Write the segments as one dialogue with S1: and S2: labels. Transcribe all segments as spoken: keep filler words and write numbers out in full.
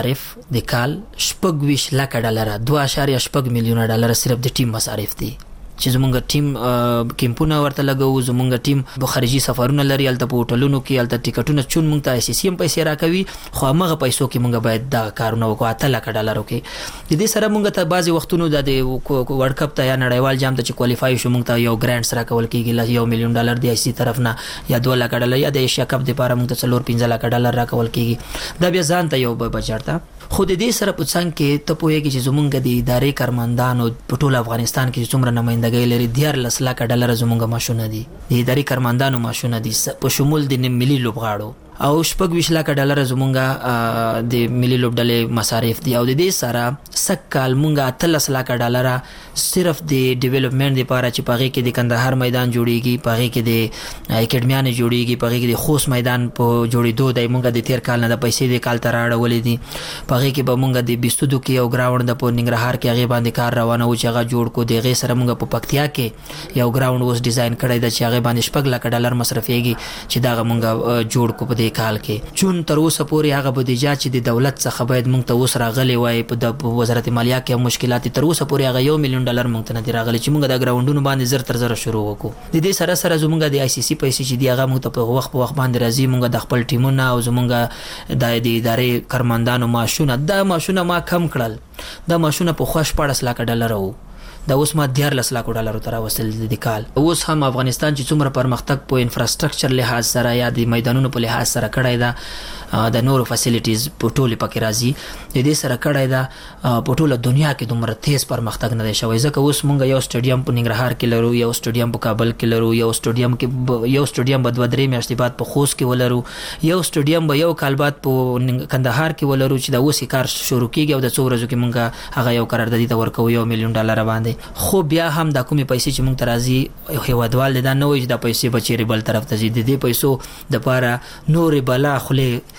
S1: صرف د کال شپږ ویشت لکه ډالره دوه اشاریه شپږ میلیونه ډالره صرف د ټیم مصارف دي چې زمونږ ټیم کیمپونه ورته لګو زمونږ ټیم به خارجي سفرونه لري هلته په هوټلونو کې هلته ټیکټونه چون مونږ ته آی سی سی هم پیسې راکوي خو همغه پیسو کې مونږ باید دا کارونه وکړو اته لکه ډالرو کې د دې سره مونږ ته بعضې وختونو د ورلډ کپ ته یا نړیوال جام ته چې کوالیفای شو مونږ ته یو ګرانټس راکول کېږي یو میلیون ډالر د آی سی طرف نه یا دوه لکه ډالر یا د ایشیا کپ دپاره مونږ ته څلور پنځه لکه ډالر راکول کېږي دا بیا ځان ته یو بجټ ده خو د دې سره په څنګ کې ته پوهېږې چې زمونږ د ادارې کارمندانو په ټول افغانستان کې چې څومره نمایندګۍ لري دیارلس لکه ډالره زمونږ معاشونه دي د ادارې کارمندانو معاشونه دي په شمول د ملي لوبغاړو او شپږ ویشت لکه ډالره زمونږ د ملي لوبډلې مصارف دي او د دې سره سږ کال مونږ اتلس لکه ډالره صرف د ډیولپمنټ دپاره چې په هغې کې د کندهار میدان جوړېږي په هغې کې د اکیډمیانې جوړېږي په هغې کې د خوست میدان په جوړېدو دی مونږ د تېر کال نه د پیسې د کال ته رااړولې دي په هغې کې به مونږ د بیستودو کې یو ګراونډ د په ننګرهار کې هغې باندې کار روانه و چې هغه جوړ کړو د هغې سره مونږ په پکتیا کې یو ګراونډ اوس ډیزاین کړی ده چې هغې باندې شپږ لکه ډالر مصرفېږي چې دغه مونږ جوړ کړو په دې کال کې چون تر اوسه پورې هغه بودیجه چې د دولت څخه باید مونږ ته اوس راغلی وای په وزارت مالیه کې هم مشکلات تر اوسه پورې هغه یو میلیون ډالر مونږ ته نه دي راغلی چې مونږ د ګراونډونو باندې زر تر زره شروع وکړو د دې سره سره زمونږ د آی سی سی پیسې چې دي هغه مونږ ته په وخت په وخت باندې راځي مونږ د خپل ټیمونه او زمونږ د ادارې کارمندانو معاشونه دا معاشونه ما کم کړل دا معاشونه پخوا شپاړس لکه ډالر وو دا اوس ما دیارلس لکو ډالرو ته راوستل د کال اوس هم افغانستان چې څومره پرمختګ په انفراستراکچر لحاظ سره یا د میدانونو په لحاظ سره کړی ده د نورو فیسیلیټیز په ټولې پکې راځي د دې سره کړی ده په ټوله دنیا کې دومره تیز پرمختګ نه دی شوی ځکه اوس مونږ یو سټیډیم په ننګرهار کې لرو یو سټیډیم په کابل کې لرو یو سټیډیم کې یو سټیډیم به دوه درې میاشتې بعد په خوست کې ولرو یو سټیډیم به یو کال بعد په کندهار کې ولرو چې دا اوس کار شروع کېږي او د څو ورځو کې مونږ هغه یو قراردادي ته ورکوو یو میلیون ډالر باندې خو بیا هم دا کومې پیسې چې مونږ ته راځي هېوادوال دی دا نه وایي چې دا پیسې به چیرې بل طرف ته ځي د دې پیسو دپاره نورې بلا خولې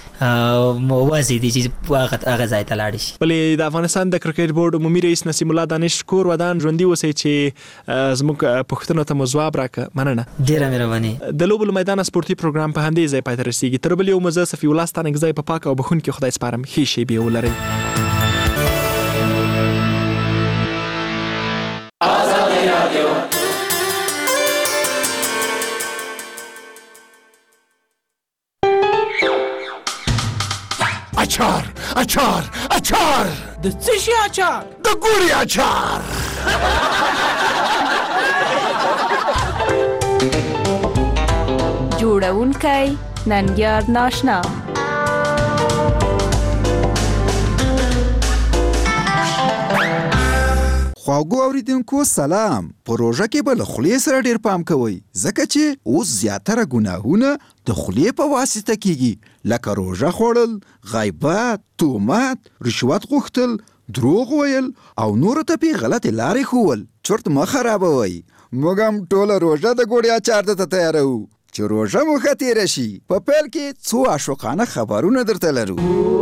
S1: موازی دي چې هغه ځای ته لاړې شي.
S2: بلې د افغانستان د کرکټ بورډ عمومي رئیس نسیم الله دانش کور ودان ژوندي اوسئ چې زموږ پوښتنو ته مو ځواب راکړه. مننه.
S1: ډېره مهرباني.
S2: د لوبو له میدانه سپورتي پروګرام په همدې ځای پای ته رسېږي. تر بل یو مزه صفي الله ستانکزی په پاک او بخښونکي خدای سپارم. ښې شېبې ولرئ.
S3: اچار اچار اچار
S4: د څه شي اچار؟
S3: د ګوري اچار.
S5: جوړونکی ننګیار ناشنا.
S6: خواږو اوریدونکو سلام. پروژه کې به له خولې سره ډیر پام کوئ ځکه چې اوس زیاتره ګناهونه د خولې په واسطه کیږي لکه روژه خوړل، غیبت، تهمت، رشوت غوښتل، دروغ ویل او نورو ته پې غلطې لارې ښوول. چرت مه خرابوئ. موږ هم ټوله روژه د ګوړې اچار ته تیاروو چې روژه مو ښه تېره شي. په پیل کې څو عاشقانه خبرونه درته لرو.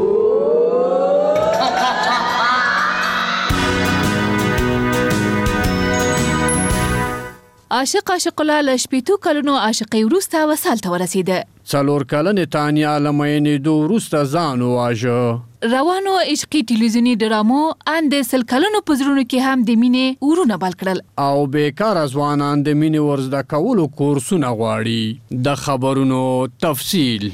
S5: عاشق عاشق الله له شپېتو کلونو عاشقۍ وروسته وصال ته ورسېده.
S7: څلور کلنې تانیا له میینېدو وروسته ځان وواژه.
S5: روانو عشقي ټلویزیوني ډرامو ان د سل کلونو په زړونو کې هم د مینې اورونه بل کړل
S7: او بیکاره ځوانان د مینې ورزده کولو کورسونه غواړي. د خبرونو تفصیل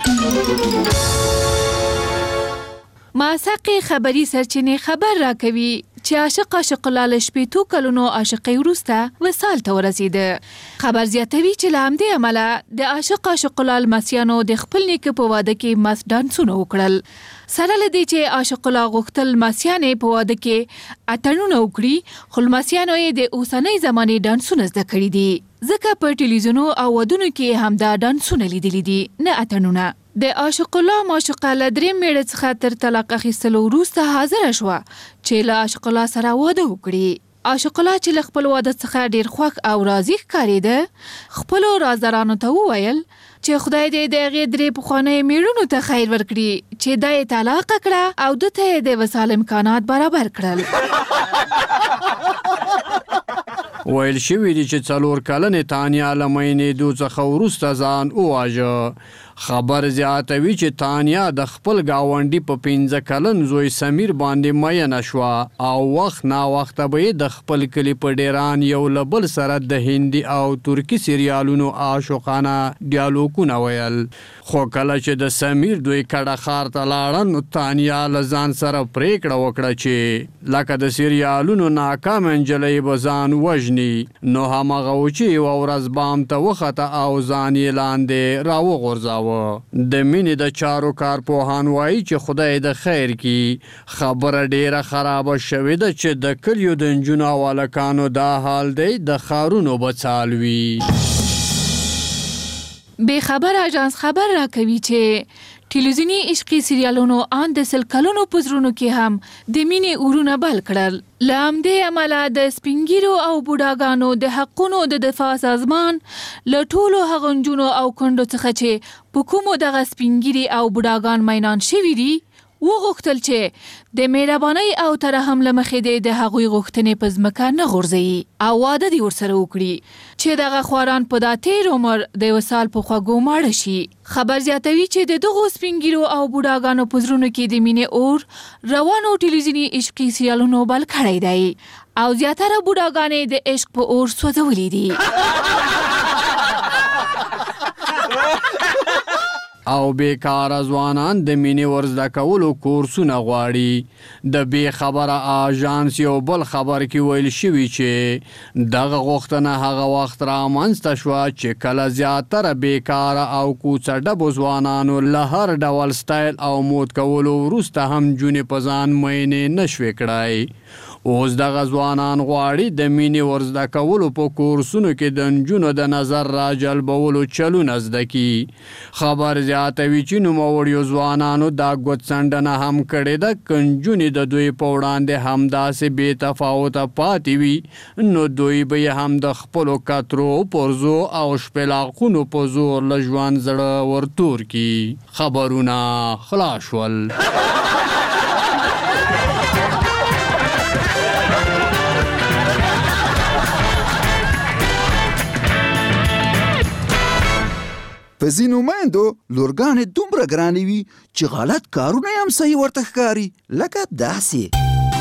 S5: ماساقي خبري سرچینې خبر راکوي چې عاشق عاشق الله له شپېتو کلونو عاشقۍ وروسته وصال ته ورسېده. خبر زیاتوي چې له همدې امله د عاشق عاشق الله لمسیانو د خپل نیکه په واده کې مست ډانسونه وکړل. سره له دې چې عاشق الله غوښتل لمسیانې په واده کې اتڼونه وکړي خو لمسیانو یې د اوسنۍ زمانې ډانسونه زده کړي دي ځکه په ټلویزیونو او ودونو کې همدا ډانسونه لیدلي دي نه اتڼونه. د عاشق الله معشوقه له درې میړه څخه تر طلاق اخیستلو وروسته حاضره شوه چې له عاشق الله سره واده وکړي. عاشق الله چې له خپل واده څخه ډېر خوښ او راضي ښکارېده خپلو رازدارانو ته وویل چې خدای دې د هغې درې پخوانیو میړونو ته خیر ورکړي چې دا یې طلاقه کړه او ده ته یې د وصال امکانات برابر کړل.
S7: ویل شوي دي چې څلور کلنې تانیا له میینېدو څخه وروسته ځان وواژه خبر زیاتوي چې تانیا د خپل گاونډي په پنځه کلن زوی سمیر باندې مینه شوه او وخت نا وخته به د خپل کلي په ډیران یو له بل سره د هندي او ترکي سریالونو عاشقانه ډیالوګونه ویل. خو کله چې د سمیر دوی کډه ښار ته لاړه نو تانیا له ځان سره پرېکړه وکړه چې لکه د سریالونو ناکامه نجلۍ به ځان وژني. نو هماغه و چې یوه ورځ بام ته وخته او ځان یې لاندې راوغورځاوه. د مینې د چارو کارپوهان وایي چې خدای د خیر کړي خبره ډیره خرابه شوې ده چې د کلیو د نجونو او هلکانو دا حال دی د ښارونو به څال وي.
S5: بې خبر اژانس خبر راکوي چې ټلویزیوني عشقي سریالونو ان د سل کلونو په زړونو کې هم د مینې اورونه بل کړل. له همدې امله د سپینګیرو او بوډاګانو د حقونو د دفاع سازمان له ټولو هغو نجونو او کونډو څخه چې په کومو دغه سپینګیري او بوډاګان مینان شوي دي وغوښتل چې د مهربانۍ او ترحم له مخې دې د هغوی غوښتنې په ځمکه نه غورځوي او واده دې ورسره وکړي چې دغه خواران په دا تېر عمر د یو سال په خوږو ماړه شي. خبر زیاتوي چې د دغو سپینګیرو او بوډاګانو په زړونو کې د مینې اور روانو ټلویزیوني عشقي سریالونو بل کړی دی او زیاتره بوډاګانې د عشق په اور سوځولي دي.
S7: او بیکاره ځوانان د مینې ورزده کولو کورسونه غواړي. د بې خبره آژانس یو بل خبر کې ویل شوي چې دغه غوښتنه هغه وخت رامنځته شوه چې کله زیاتره بیکاره او کوڅه ډبو ځوانانو له هر ډول سټایل او مود کولو وروسته هم نجونې په ځان مینې نه شوې کړی. اوس دغه ځوانان غواړي د مینې ورزده کولو په کورسونو کې د نجونو د نظر راجلبولو چلونه زده کړي. خبر زیاتوي چې نوموړیو ځوانانو دا ګوتڅنډنه هم کړې ده که نجونې د دوی په وړاندې همداسې بې تفاوته پاتې وي نو دوی به یې هم د خپلو کترو پرزو او شپېلاقونو په زور له ژوند زړه ورتور کړي. خبرونه خلاص شول.
S6: په ځینو میندو لورګانې دومره ګرانې وي چې غلط کارونه یې هم صحیح ورته ښکاري لکه داسې.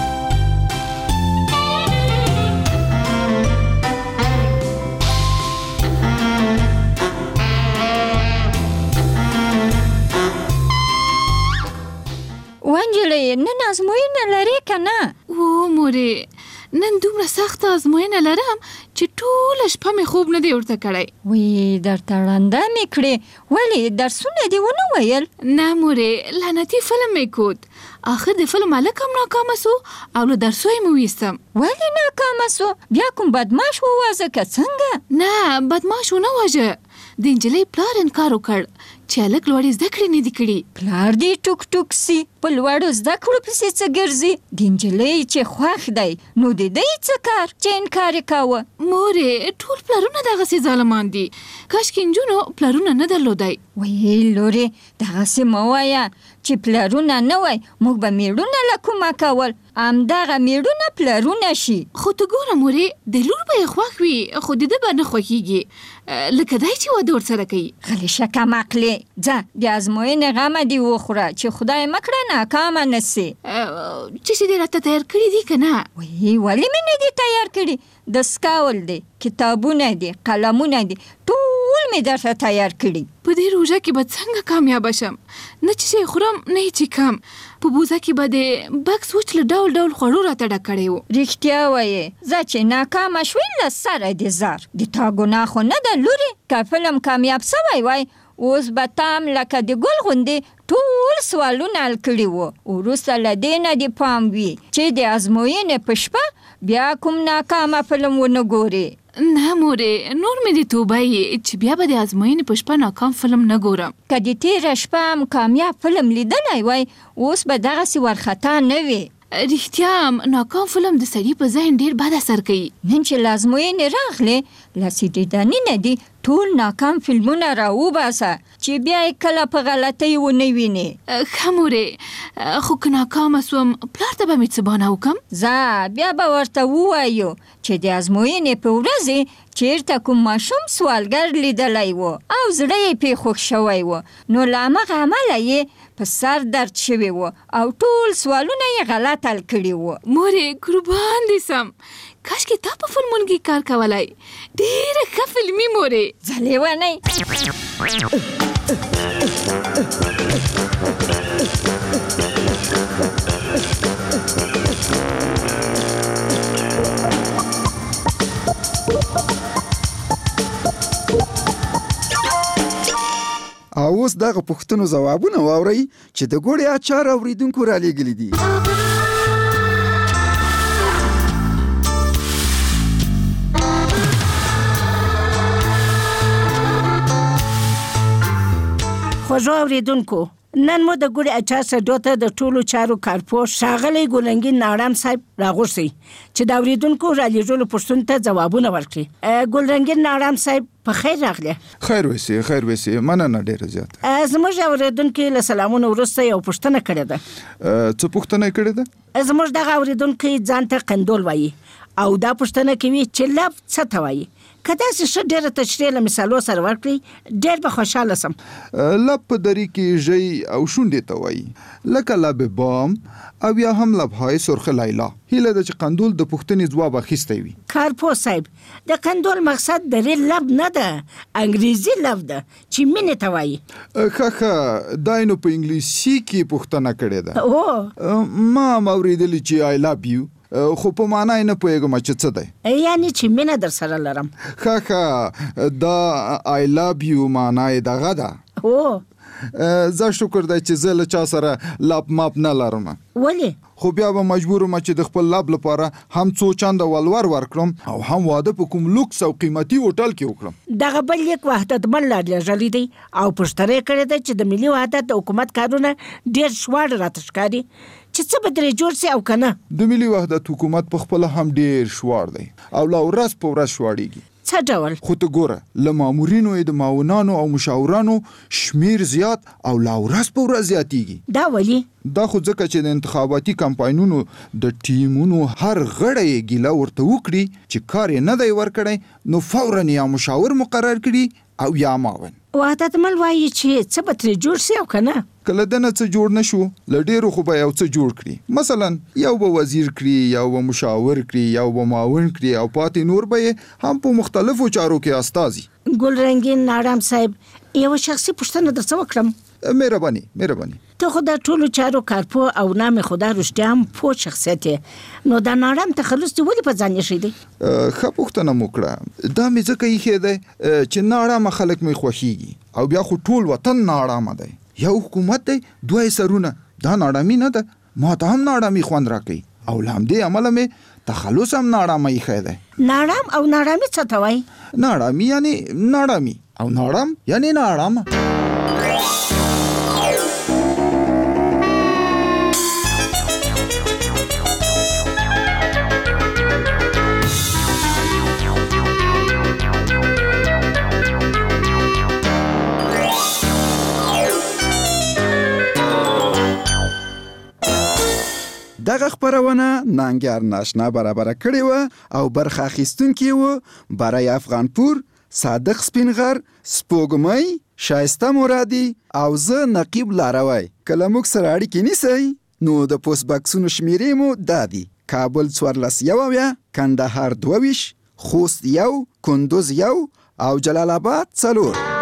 S4: وانجلۍ نن ازموینه لرې که نه؟
S5: او مورې نن دومره سخته ازموینه لرم چې ټوله شپه مې خوب نه دی ورته کړی.
S4: وی درته ړنده مې کړې ولې درسونه دې ونه ویل؟
S5: نه مورې لعنتي فلم مې کود. آخر د فلم هلک هم ناکامه سو او له درسو یې مې ویستم.
S4: ولې ناکامه سو؟ بیا کوم بدماش ووازه که څنګه؟
S5: نه بدماش ونه واژه. د نجلۍ پلار انکار وکړ چې هلک لوړې زده کړې نه دي کړي.
S4: پلار دې ټوک ټوک سي په لوړو زده کړو پسې څه ګرځي؟ د نجلۍ چې خوښ دی نو د دی څه کار چې انکار یې کاوه؟
S5: مورې ټول پلارونه دغسې ظالمان دي. کاشکې نجونو پلارونه نه درلودی.
S4: ویل لورې دغسې مه وایه چې پلارونه نه وای موږ به میړونه له کومه کول همدغه میړونه پلارونه شي.
S5: خو ته ګوره مورې د لور به یې خوښ وي خو د ده به نه خوښېږي لکه دی چې واده ورسره کوي.
S4: غلی شه کمعقلې ځه د ازموینې غمه دې وخوره چې خدای مه کړه ناکامه نه سې.
S5: څه چې دې راته تیار کړي دي که نه؟
S4: وی ولې مې نه دي تیار کړي؟ د سکاول دی کتابونه دي قلمونه دي ټول مې درته تیار کړي.
S5: په دې روژه کې به څنګه کامیابه شم؟ نه چې شی خورم نه یې څښم. په بوزه کې به د بکس وچ له ډول ډول خوړو راته ډک کړی و.
S4: رښتیا وایې زه چې ناکامه شوې له سره دې زار د تا ګناه خو نه ده لورې. که فلم کامیاب سوی وای اوس به تام لکه د ګل غوندې ټول سوالونه حل کړي وو. وروسته له دې نه دې پام وي چې د ازموینې په شپه بیا کوم ناکامه فلم ونه ګورې.
S5: نه مورې نور مې دې توبه یې چې بیا به د ازموینې په شپه ناکام فلم نه ګورم.
S4: که د تېره شپه هم کامیاب فلم لیدلی وای اوس به دغسې ورخطا نه وي.
S5: رښتیا هم ناکام فلم د سړي په ذهن ډېر بد اثر کوي.
S4: نن چې لازموینې راغلې له سیډیداني نه دي ټول ناکام فلمونه راوباسه چې بیا یې کله په غلطۍ ونه وینې.
S5: ښه مورې، خو که ناکامه سوم پلار ته به مې څه بهانه وکړم؟
S4: ځه بیا به ورته ووایو چې د ازموینې په ورځې چیرته کوم ماشوم سوالګر لیدلی و او زړه یې پې خوښ شوی و، نو له همغه امله یې په سر درد شوی و او ټول سوالونه یې غلط حل کړي و.
S5: مورې قربان دې سم، کاشکې تا په فلمونو کې کار کولی. ډېره ښه فلمي مورې.
S4: ځه لیونۍ.
S6: او اوس دغه پوښتنو ځوابونه واورئ چې د ګوړې اچار اوریدونکو را لېږلي دي.
S8: خوږو اوریدونکو، نن مو د ګوړې اچار سډو ته د ټولو چارو کارپوه ښاغلی ګلرنګین ناړم صاحب راغوښتی چې د اوریدونکو را لېږلو پوښتنو ته ځوابونه ورکړي. ګلرنګین ناړم صاحب په خیر راغلی.
S6: خیر وسی خیر وسی مننه ډیره زیاته.
S8: زموږ اوریدونکو له سلامونو وروسته یو پوښتنه کړې ده.
S6: څه پوښتنه کړې ده؟
S8: زموږ دغه اوریدونکو ځان ته قندول وایي او دا پوښتنه کوي چې لب څه ته وایي. که داسې ښه ډېره تشریح له مثالو سره ورکړئ ډېر به خوشحاله سم.
S6: لب په دري کې ژی او شونډې ته وایي، لکه لب بام او یا هم لبهای سرخ لیلا. هیله ده چې قندول د پوښتنې ځواب اخیستی وي.
S8: کارپوه صاحب، د قندول مقصد د ریل لب نه ده، انګریزي لب ده چې مینې ته وایي.
S6: ښه ښه دا یې نو په انګلیسي کې پوښتنه کړې ده.
S8: او
S6: ما هم اورېدلي چې آی لب یو، خو په معنا یې نه پوهېږم چې څه دی.
S8: یعنې چې مینه در سره لرم.
S6: ښه ښه دا آی لب یو معنا یې دغه ده.
S8: او
S6: زه شکر دی چې زه له چا سره لب ماپ نه لرم.
S8: ولې؟
S6: خو بیا به مجبور یم چې د خپل لب لپاره هم څو چنده ولور ورکړم او هم واده په کوم لوکس او قیمتي هوټل کې وکړم.
S8: دغه بل لیک وحدتمن لېږلی دی او پوښتنه یې کړې ده چې د ملي وحدت د حکومت کارونه ډېر شواړ راته ښکاري چې څه به ترې جوړ سي او که نه.
S6: د ملي وحدت حکومت په خپله هم ډېر شواړ دی او لا ورځ په ورځ شواړېږي.
S8: څه ډول؟
S6: خو ته ګوره له مامورینو یې د معاونانو او مشاورانو شمیر زیات او لا ورځ په ورځ زیاتېږي.
S8: دا ولې؟
S6: دا خو ځکه چې د انتخاباتي کمپاینونو د ټیمونو هر غړی یې ګیله ورته وکړي چې کار یې نه دی ورکړی نو فوراً یا مشاور مقرر کړي او یا معاون.
S8: وحدتمل وایي چې څه به ترې جوړ سي او که نه.
S6: که له ده نه څه جوړ نه شو له ډېرو خو به یو څه جوړ کړي. مثلا یو به وزیر کړي، یو به مشاور کړي، یو به معاون کړي او پاتې نور به یې هم په مختلفو چارو کې استازي.
S8: ګلرنګین ناړم صاحب، یوه شخصي پوښتنه درڅه وکړم؟
S6: مهرباني مهرباني.
S8: ته خو د ټولو چارو کارپوه او نام خدا رښتیا هم پوه شخصیت یې، نو د ناړم تخلص دې ولې په ځان ایښی دی؟
S6: ښه پوښتنه مو کړه. دا مې ځکه ایښی دی چې ناړامه خلک مې خوښیږي او بیا خو ټول وطن ناړامه دی. یو حکومت دی دوه یې سرونه، دا ناړامي نه ده. ما ته هم ناړامي خوند راکوي او له همدې امله مې تخلص هم ناړامه ایښی دی.
S8: ناړام او ناړامي څه ته وایي؟
S6: ناړامي یعنې ناړامي او ناړام یعنې ناړامه. دغه خپرونه ننګیار ناشنا برابره کړې وه او برخه اخیستونکي وو برای افغانپور، صادق سپینغر، سپوږمۍ، شایسته مرادي او زه نقیب لاروی. که له موږ سره اړیکې نیسئ نو د پوسټ بکسونو شمیرې مو دا دي: کابل څوارلس یو اویا، کندهار دوه ویشت، خوست یو، کندوز یو او جلال آباد څلور.